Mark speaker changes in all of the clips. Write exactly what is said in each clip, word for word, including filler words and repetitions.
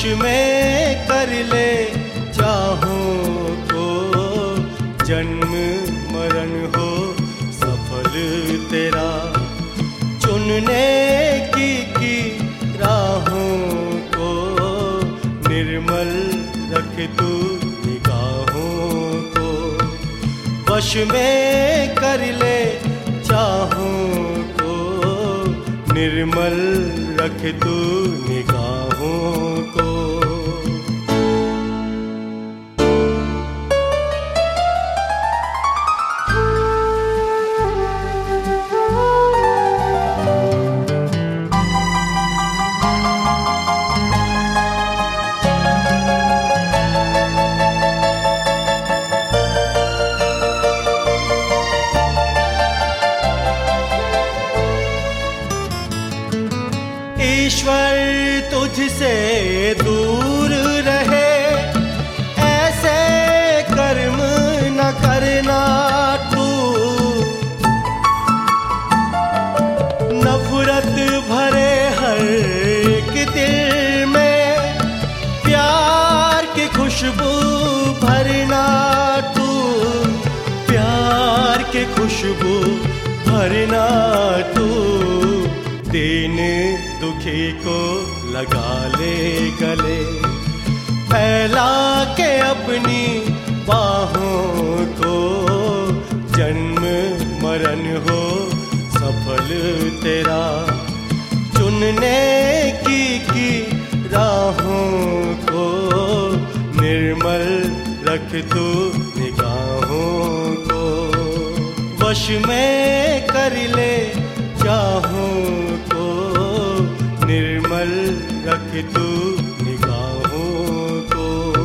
Speaker 1: में कर ले चाहों को, जन्म मरण हो सफल तेरा। चुनने की की राहों को निर्मल रख तू निगाहों को। वश में कर ले चाहों को, निर्मल रख तू निगाहों को। ईश्वर तुझसे दूर रहे, ऐसे कर्म न करना तू। नफरत भरे हर एक दिल में प्यार की खुशबू भरना तू। प्यार की खुशबू भरना तू। दीन दुखी को लगा ले गले, फैला के अपनी बाहों को। जन्म मरण हो सफल तेरा, चुनने की की राहों को निर्मल रख तू निगाहों को। वश में कर ले चाहों को, निर्मल रख तू निगाहों को।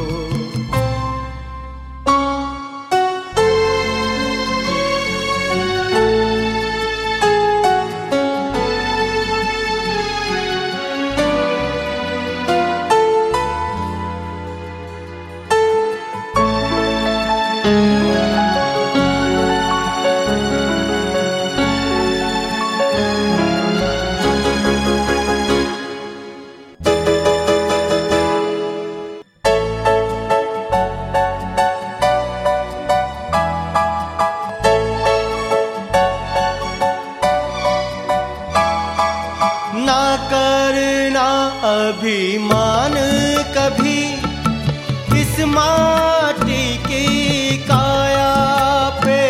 Speaker 1: ना करना अभिमान कभी इस माटी की काया पे।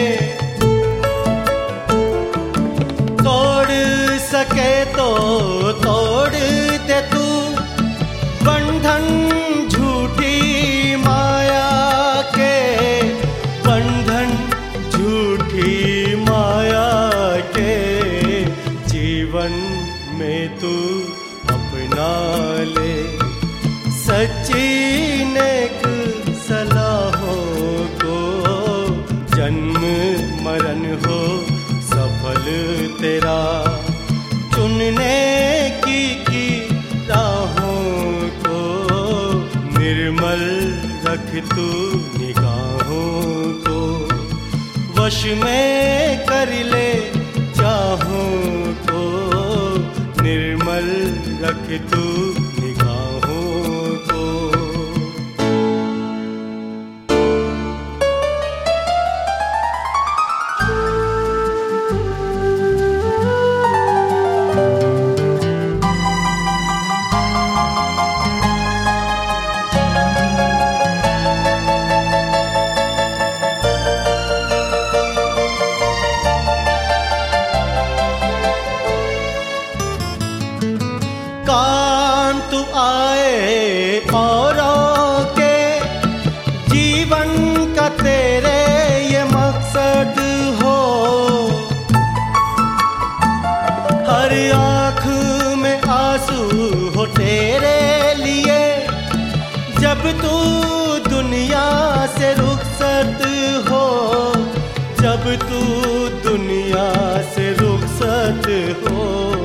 Speaker 1: तोड़ सके तो तोड़ दे तू बंधन झूठी माया के। बंधन झूठी माया के जीवन में तू अपना ले। सच्ची नेक सलाहों को जन्म मरण हो सफल तेरा। चुनने की की राहों को निर्मल रख तू निगाहों को। वश में कर ले चाहों को निर्मल रख तू निगाहों को। काम तू आए औरों के जीवन का तेरे ये मकसद हो। हर आँख में आंसू हो तेरे लिए, जब तू दुनिया से रुखसत हो। जब तू दुनिया से रुखसत हो।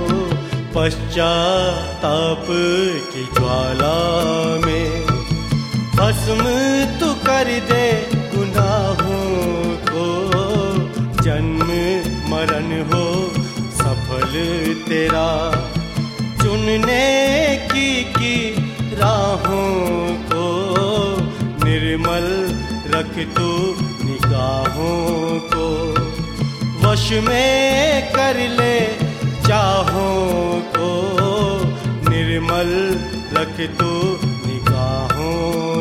Speaker 1: पश्चाताप की ज्वाला में भस्म तू कर दे गुनाहों को। जन्म मरण हो सफल तेरा, चुनने की की राह रख तू निगाहों को, वश में कर ले चाहों को, निर्मल रख तू निगाहों